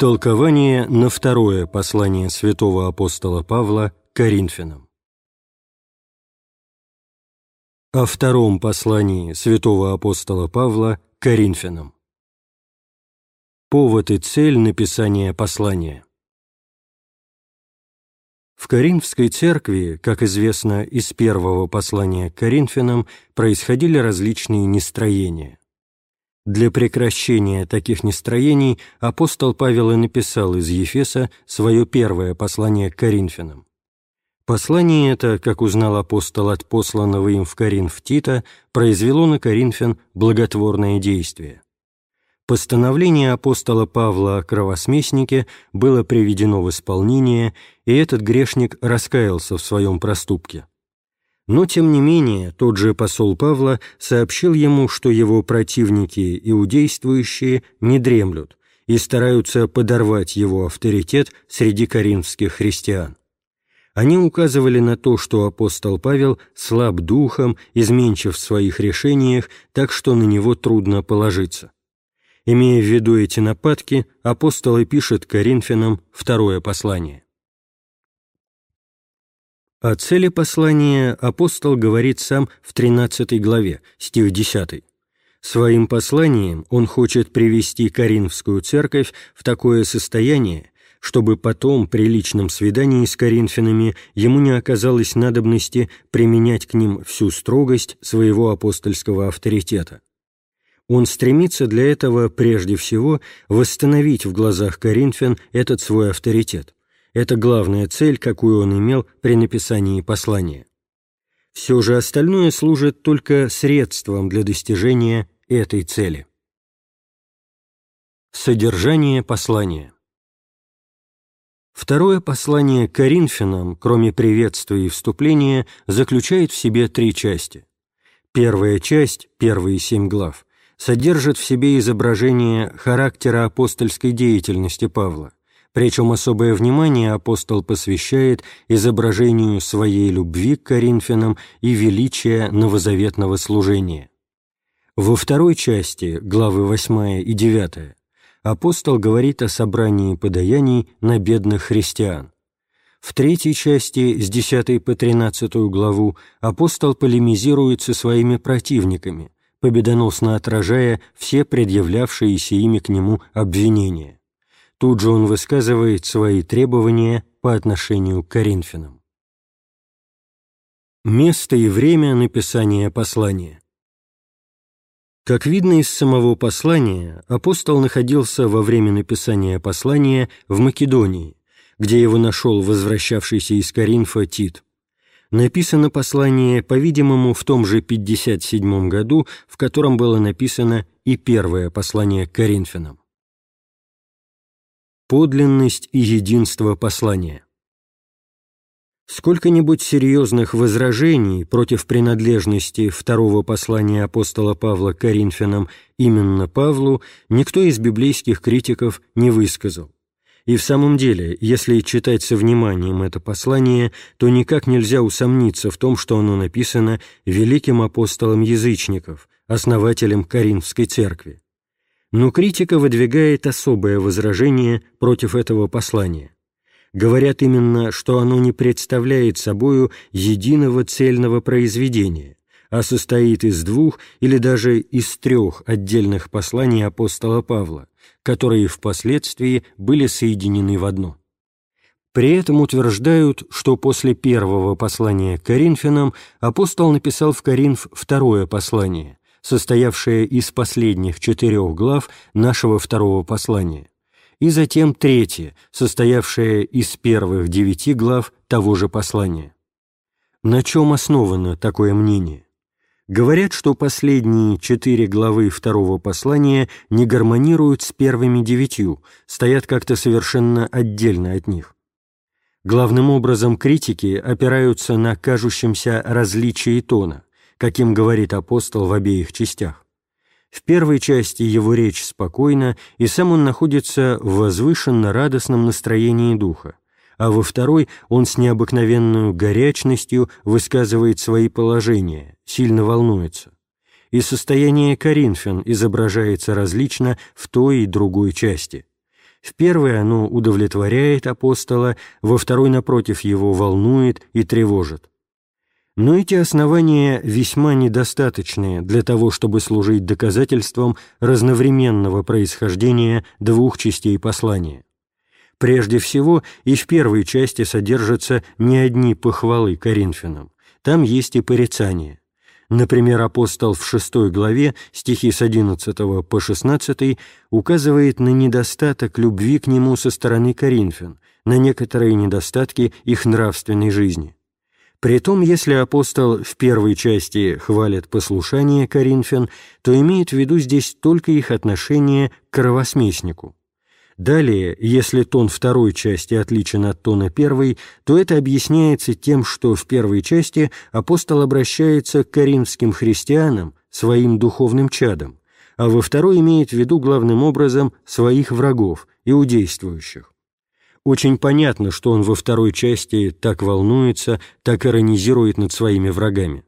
Толкование на второе послание святого апостола Павла к Коринфянам. О втором послании святого апостола Павла к Коринфянам. Повод и цель написания послания. В Коринфской церкви, как известно из первого послания к Коринфянам, происходили различные нестроения. Для прекращения таких нестроений апостол Павел и написал из Ефеса свое первое послание к Коринфянам. Послание это, как узнал апостол от посланного им в Коринф Тита, произвело на Коринфян благотворное действие. Постановление апостола Павла о кровосмеснике было приведено в исполнение, и этот грешник раскаялся в своем проступке. Но, тем не менее, тот же посол Павла сообщил ему, что его противники иудействующие не дремлют и стараются подорвать его авторитет среди коринфских христиан. Они указывали на то, что апостол Павел слаб духом, изменчив в своих решениях, так что на него трудно положиться. Имея в виду эти нападки, апостол и пишет Коринфянам второе послание. О цели послания апостол говорит сам в 13 главе, стих 10. Своим посланием он хочет привести Коринфскую церковь в такое состояние, чтобы потом при личном свидании с коринфянами ему не оказалось надобности применять к ним всю строгость своего апостольского авторитета. Он стремится для этого прежде всего восстановить в глазах коринфян этот свой авторитет. Это главная цель, какую он имел при написании послания. Все же остальное служит только средством для достижения этой цели. Содержание послания. Второе послание к Коринфянам, кроме приветствия и вступления, заключает в себе 3 части. Первая часть, первые 7 глав, содержит в себе изображение характера апостольской деятельности Павла, причем особое внимание апостол посвящает изображению своей любви к коринфянам и величия новозаветного служения. Во второй части, главы 8 и 9, апостол говорит о собрании подаяний на бедных христиан. В третьей части, с 10 по 13 главу, апостол полемизирует со своими противниками, победоносно отражая все предъявлявшиеся ими к нему обвинения. Тут же он высказывает свои требования по отношению к коринфянам. Место и время написания послания. Как видно из самого послания, апостол находился во время написания послания в Македонии, где его нашел возвращавшийся из Коринфа Тит. Написано послание, по-видимому, в том же 57 году, в котором было написано и первое послание к коринфянам. Подлинность и единство послания. Сколько-нибудь серьезных возражений против принадлежности второго послания апостола Павла к Коринфянам именно Павлу никто из библейских критиков не высказал. И в самом деле, если читать со вниманием это послание, то никак нельзя усомниться в том, что оно написано великим апостолом язычников, основателем Коринфской церкви. Но критика выдвигает особое возражение против этого послания. Говорят именно, что оно не представляет собою единого цельного произведения, а состоит из 2 или даже из 3 отдельных посланий апостола Павла, которые впоследствии были соединены в одно. При этом утверждают, что после первого послания к Коринфянам апостол написал в Коринф второе послание, состоявшее из последних 4 глав нашего второго послания, и затем 3, состоявшее из первых 9 глав того же послания. На чем основано такое мнение? Говорят, что последние 4 главы второго послания не гармонируют с первыми 9, стоят как-то совершенно отдельно от них. Главным образом критики опираются на кажущемся различии тона, каким говорит апостол в обеих частях. В первой части его речь спокойна, и сам он находится в возвышенно-радостном настроении духа, а во второй он с необыкновенной горячностью высказывает свои положения, сильно волнуется. И состояние коринфян изображается различно в той и другой части. В первой оно удовлетворяет апостола, во второй, напротив, его волнует и тревожит. Но эти основания весьма недостаточны для того, чтобы служить доказательством разновременного происхождения двух частей послания. Прежде всего, и в первой части содержатся не одни похвалы Коринфянам, там есть и порицания. Например, апостол в 6 главе, стихи с 11 по 16, указывает на недостаток любви к нему со стороны коринфян, на некоторые недостатки их нравственной жизни. Притом, если апостол в первой части хвалит послушание коринфян, то имеет в виду здесь только их отношение к кровосмеснику. Далее, если тон второй части отличен от тона первой, то это объясняется тем, что в первой части апостол обращается к коринфским христианам, своим духовным чадам, а во второй имеет в виду главным образом своих врагов, иудействующих. Очень понятно, что он во второй части так волнуется, так иронизирует над своими врагами.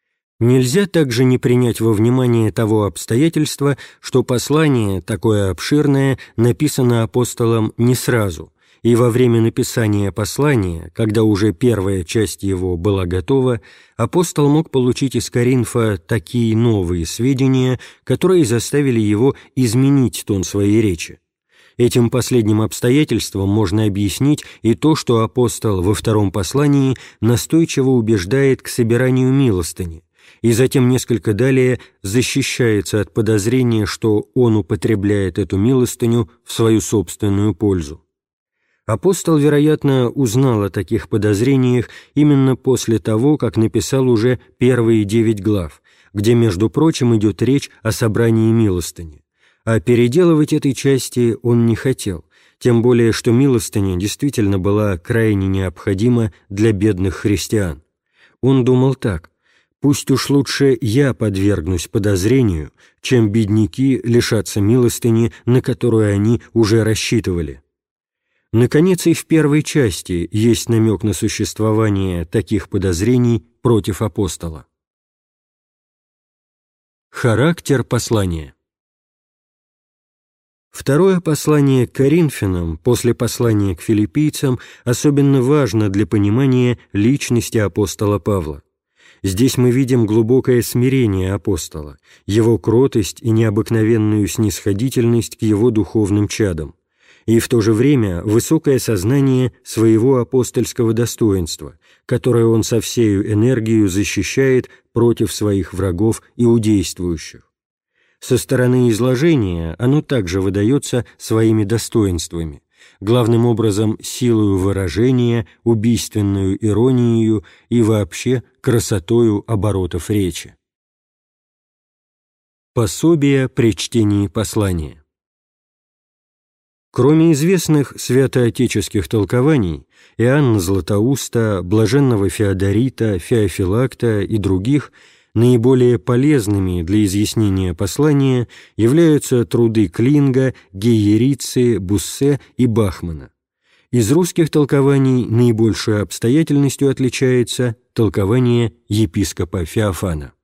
Нельзя также не принять во внимание того обстоятельства, что послание, такое обширное, написано апостолом не сразу, и во время написания послания, когда уже первая часть его была готова, апостол мог получить из Коринфа такие новые сведения, которые заставили его изменить тон своей речи. Этим последним обстоятельством можно объяснить и то, что апостол во втором послании настойчиво убеждает к собиранию милостыни, и затем несколько далее защищается от подозрения, что он употребляет эту милостыню в свою собственную пользу. Апостол, вероятно, узнал о таких подозрениях именно после того, как написал уже первые 9 глав, где, между прочим, идет речь о собрании милостыни. А переделывать этой части он не хотел, тем более, что милостыня действительно была крайне необходима для бедных христиан. Он думал так: «Пусть уж лучше я подвергнусь подозрению, чем бедняки лишатся милостыни, на которую они уже рассчитывали». Наконец, и в первой части есть намек на существование таких подозрений против апостола. Характер послания. Второе послание к Коринфянам после послания к филиппийцам особенно важно для понимания личности апостола Павла. Здесь мы видим глубокое смирение апостола, его кротость и необыкновенную снисходительность к его духовным чадам, и в то же время высокое сознание своего апостольского достоинства, которое он со всею энергией защищает против своих врагов иудействующих. Со стороны изложения оно также выдается своими достоинствами, главным образом силою выражения, убийственную иронией и вообще красотою оборотов речи. Пособие при чтении послания. Кроме известных святоотеческих толкований, Иоанна Златоуста, блаженного Феодорита, Феофилакта и других, наиболее полезными для изъяснения послания являются труды Клинга, Гейерицы, Буссе и Бахмана. Из русских толкований наибольшей обстоятельностью отличается толкование епископа Феофана.